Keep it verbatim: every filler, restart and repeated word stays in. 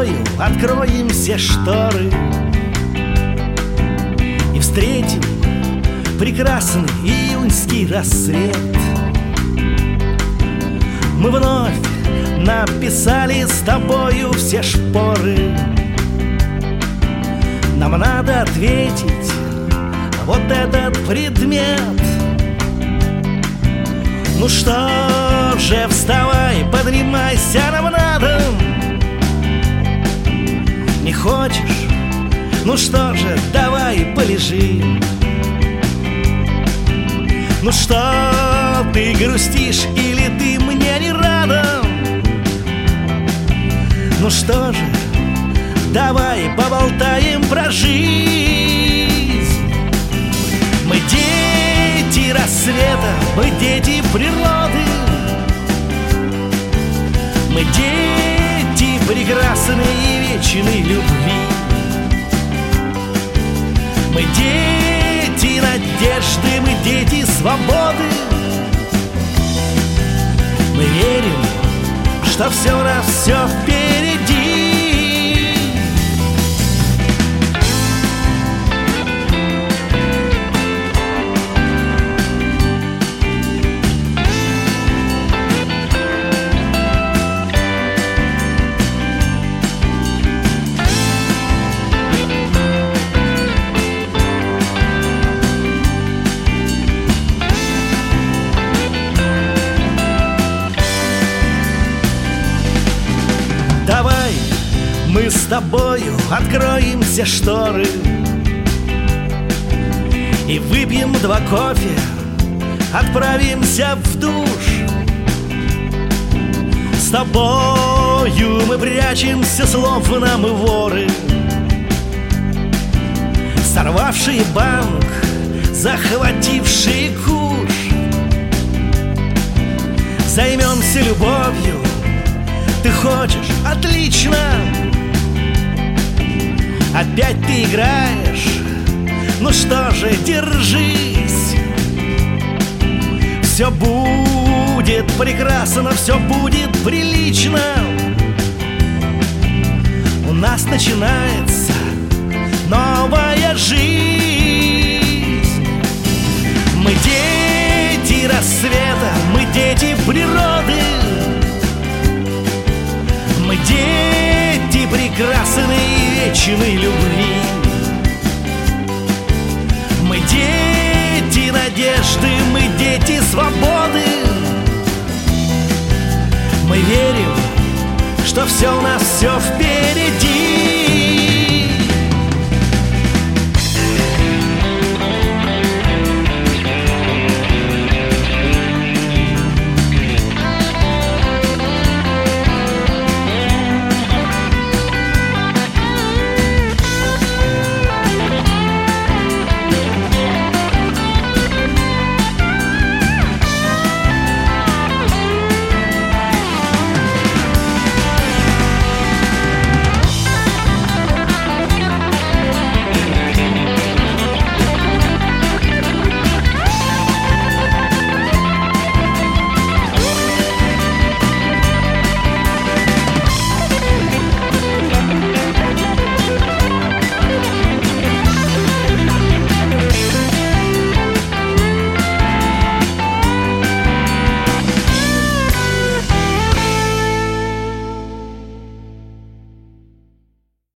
тобою откроем все шторы и встретим прекрасный июньский рассвет. Мы вновь написали с тобою все шпоры. Нам надо ответить вот этот предмет. Ну что же, вставай, поднимайся, нам надо. Не хочешь? Ну что же, давай полежим. Ну что, ты грустишь или ты мне не рада? Ну что же, давай поболтаем про жизнь. Мы дети рассвета, мы дети природы. Мы дети прекрасной и вечной любви. Мы дети надежды, мы дети свободы. Мы верим, что все у нас все впереди. Давай мы с тобою откроем все шторы и выпьем два кофе, отправимся в душ. С тобою мы прячемся, словно мы воры, сорвавшие банк, захватившие куш. Займемся любовью. Ты хочешь? Отлично! Опять ты играешь? Ну что же, держись! Все будет прекрасно, все будет прилично. У нас начинается новая жизнь. Мы дети рассвета, мы дети природы. Мы дети прекрасной и вечной